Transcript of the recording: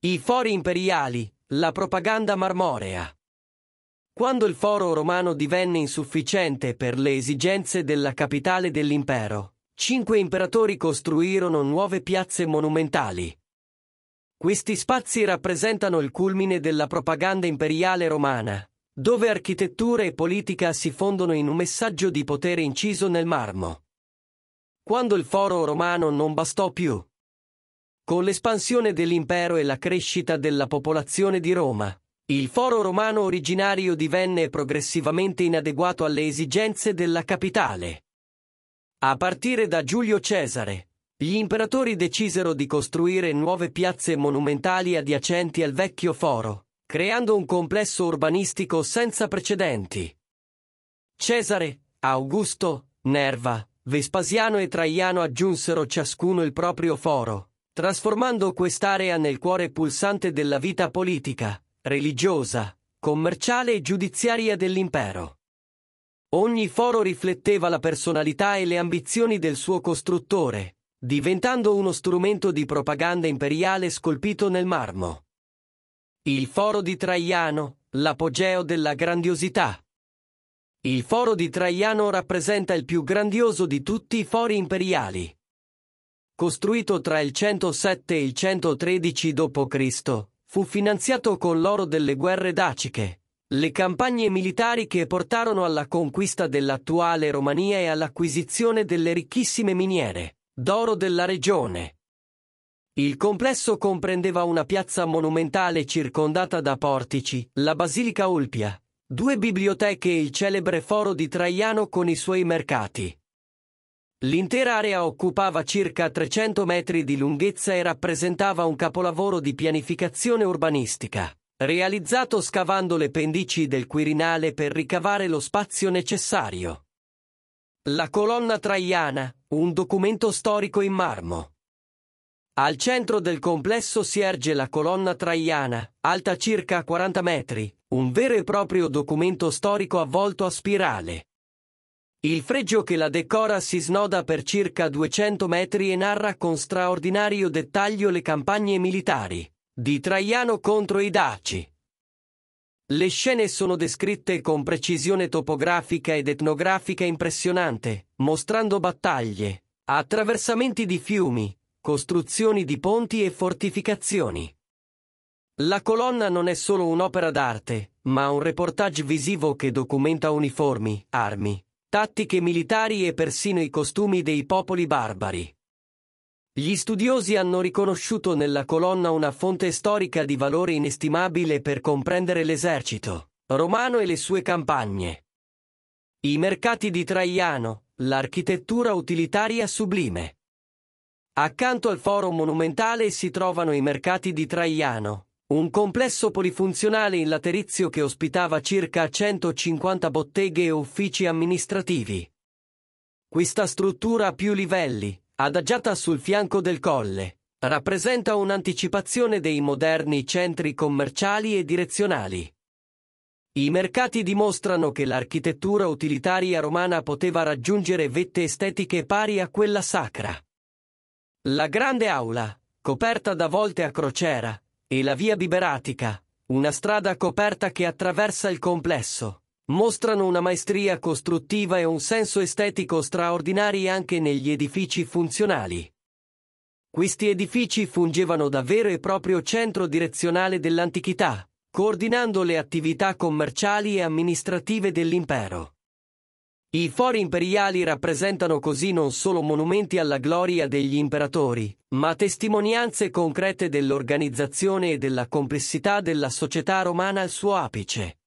I fori imperiali, la propaganda marmorea. Quando il foro romano divenne insufficiente per le esigenze della capitale dell'impero, 5 imperatori costruirono nuove piazze monumentali. Questi spazi rappresentano il culmine della propaganda imperiale romana, dove architettura e politica si fondono in un messaggio di potere inciso nel marmo. Quando il foro romano non bastò più. Con l'espansione dell'impero e la crescita della popolazione di Roma, il foro romano originario divenne progressivamente inadeguato alle esigenze della capitale. A partire da Giulio Cesare, gli imperatori decisero di costruire nuove piazze monumentali adiacenti al vecchio foro, creando un complesso urbanistico senza precedenti. Cesare, Augusto, Nerva, Vespasiano e Traiano aggiunsero ciascuno il proprio foro, trasformando quest'area nel cuore pulsante della vita politica, religiosa, commerciale e giudiziaria dell'impero. Ogni foro rifletteva la personalità e le ambizioni del suo costruttore, diventando uno strumento di propaganda imperiale scolpito nel marmo. Il foro di Traiano, l'apogeo della grandiosità. Il foro di Traiano rappresenta il più grandioso di tutti i fori imperiali. Costruito tra il 107 e il 113 d.C., fu finanziato con l'oro delle guerre daciche, le campagne militari che portarono alla conquista dell'attuale Romania e all'acquisizione delle ricchissime miniere d'oro della regione. Il complesso comprendeva una piazza monumentale circondata da portici, la Basilica Ulpia, 2 biblioteche e il celebre foro di Traiano con i suoi mercati. L'intera area occupava circa 300 metri di lunghezza e rappresentava un capolavoro di pianificazione urbanistica, realizzato scavando le pendici del Quirinale per ricavare lo spazio necessario. La colonna traiana, un documento storico in marmo. Al centro del complesso si erge la colonna traiana, alta circa 40 metri, un vero e proprio documento storico avvolto a spirale. Il fregio che la decora si snoda per circa 200 metri e narra con straordinario dettaglio le campagne militari di Traiano contro i Daci. Le scene sono descritte con precisione topografica ed etnografica impressionante, mostrando battaglie, attraversamenti di fiumi, costruzioni di ponti e fortificazioni. La colonna non è solo un'opera d'arte, ma un reportage visivo che documenta uniformi, armi, tattiche militari e persino i costumi dei popoli barbari. Gli studiosi hanno riconosciuto nella colonna una fonte storica di valore inestimabile per comprendere l'esercito romano e le sue campagne. I mercati di Traiano, l'architettura utilitaria sublime. Accanto al foro monumentale si trovano i mercati di Traiano, un complesso polifunzionale in laterizio che ospitava circa 150 botteghe e uffici amministrativi. Questa struttura a più livelli, adagiata sul fianco del colle, rappresenta un'anticipazione dei moderni centri commerciali e direzionali. I mercati dimostrano che l'architettura utilitaria romana poteva raggiungere vette estetiche pari a quella sacra. La grande aula, coperta da volte a crociera, e la via Biberatica, una strada coperta che attraversa il complesso, mostrano una maestria costruttiva e un senso estetico straordinari anche negli edifici funzionali. Questi edifici fungevano da vero e proprio centro direzionale dell'antichità, coordinando le attività commerciali e amministrative dell'impero. I fori imperiali rappresentano così non solo monumenti alla gloria degli imperatori, ma testimonianze concrete dell'organizzazione e della complessità della società romana al suo apice.